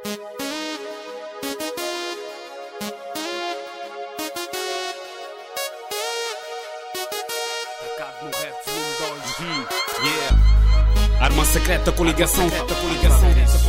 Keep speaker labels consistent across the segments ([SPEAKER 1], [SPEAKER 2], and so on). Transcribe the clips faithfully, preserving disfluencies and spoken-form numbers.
[SPEAKER 1] No rap, volume dois. Uhum. Yeah. Arma secreta, coligação. Coligação.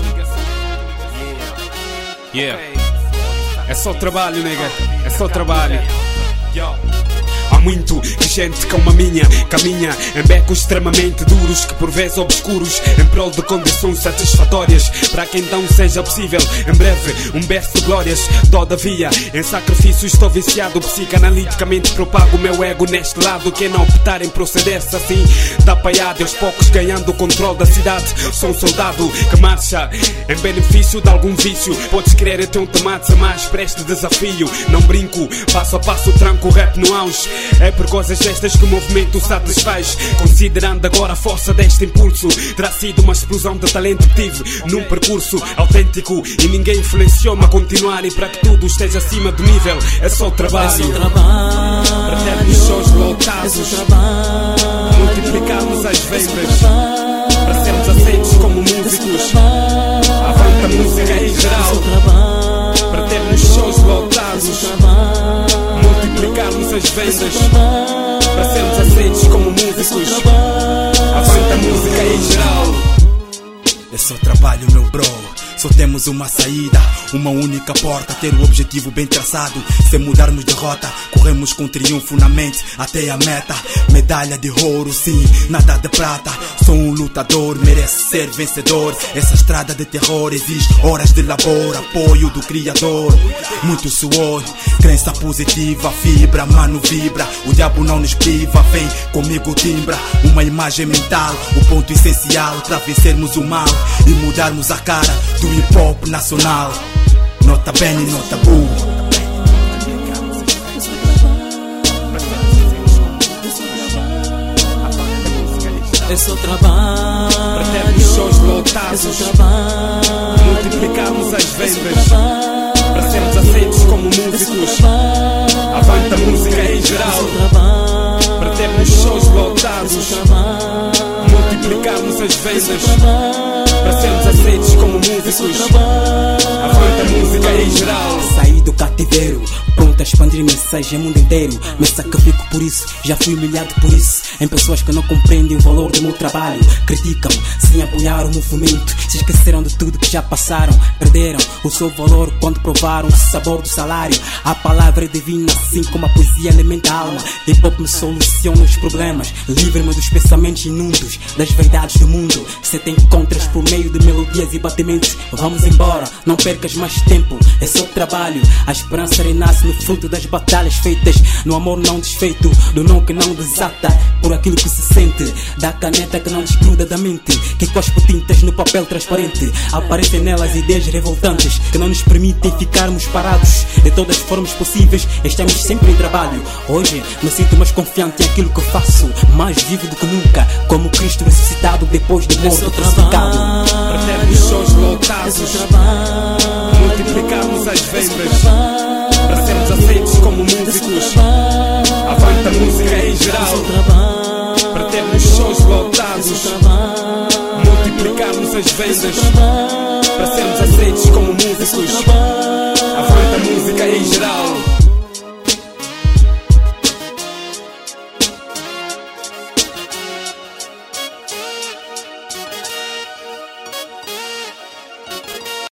[SPEAKER 1] Yeah. Yeah. É só trabalho, nega. É só trabalho. Há muito que gente como a minha caminha em becos extremamente duros, que por vezes obscuros, em prol de condições satisfatórias, para que então seja possível em breve um berço de glórias. Todavia, em sacrifício estou viciado, psicanaliticamente propago o meu ego neste lado. Quem não optar em proceder-se assim, dá paiado e aos poucos ganhando o controle da cidade. Sou um soldado que marcha em benefício de algum vício. Podes crer, eu tenho tomate a mais para este desafio. Não brinco, passo a passo tranco o rap no auge. É por coisas destas que o movimento satisfaz. Considerando agora a força deste impulso, terá sido uma explosão de talento que tive num percurso autêntico, e ninguém influenciou-me a continuar. E para que tudo esteja acima do nível, é só trabalho.
[SPEAKER 2] É só trabalho.
[SPEAKER 1] Para termos shows lotados,
[SPEAKER 2] é só trabalho.
[SPEAKER 1] multiplicarmos as vendas, para sermos aceitos como músicos. Avante a música em geral. Para termos shows lotados, multiplicarmos as vendas, para sermos aceitos como músicos. Avante a música em geral.
[SPEAKER 3] É só trabalho, meu bro. Só temos uma saída, uma única porta, ter o objetivo bem traçado. Sem mudarmos de rota, corremos com triunfo na mente até a meta. Medalha de ouro, sim, nada de prata. Sou um lutador, merece ser vencedor. Essa estrada de terror exige horas de labor, apoio do Criador. Muito suor, crença positiva, fibra, mano vibra. O diabo não nos priva, vem comigo timbra. Uma imagem mental, o ponto essencial para vencermos o mal e mudarmos a cara do hip hop nacional. Nota bene, nota bu.
[SPEAKER 2] É só trabalho.
[SPEAKER 1] Para termos shows lotados,
[SPEAKER 2] é só trabalho.
[SPEAKER 1] multiplicarmos as vendas, para sermos aceitos como músicos. Avante a música em geral. Para termos shows lotados, multiplicarmos as vendas, para sermos aceitos como músicos. Avante a música em geral.
[SPEAKER 2] Saí do cativeiro, pronto a expandir mensagem ao mundo inteiro. Me sacrifico por isso, já fui humilhado por isso. Em pessoas que não compreendem o valor do meu trabalho, criticam sem apoiar o movimento. Se esqueceram de tudo que já passaram, perderam o seu valor quando provaram o sabor do salário. A palavra é divina, assim como a poesia alimenta a alma. Hip hop me soluciona os problemas, livra-me dos pensamentos imundos, das verdades do mundo. Se te encontras por meio de melodias e batimentos, vamos embora, não percas mais tempo. É só trabalho, a esperança renasce no fruto das batalhas feitas no amor não desfeito, do não que não desata por aquilo que se sente, da caneta que não desgruda da mente, que cospe tintas no papel transparente. Aparecem nelas ideias revoltantes que não nos permitem ficarmos parados. De todas as formas possíveis, estamos sempre em trabalho. Hoje me sinto mais confiante em aquilo que faço, mais vivo do que nunca, como Cristo ressuscitado depois de morto crucificado.
[SPEAKER 1] Para termos shows lotados, multiplicarmos as vendas, para sermos aceitos como músicos. Avante a música em geral. Para termos shows lotados, multiplicarmos as vendas, para sermos aceitos como músicos.